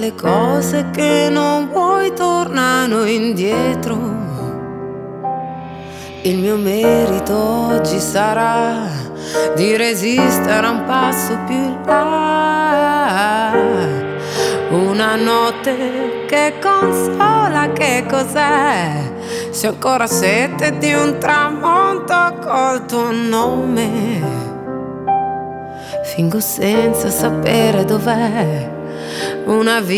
le cose che non vuoi tornano indietro. Il mio merito oggi sarà di resistere un passo più in là. Una notte che consola, che cos'è? Se ho ancora sete di un tramonto col tuo nome, fingo senza sapere dov'è una vita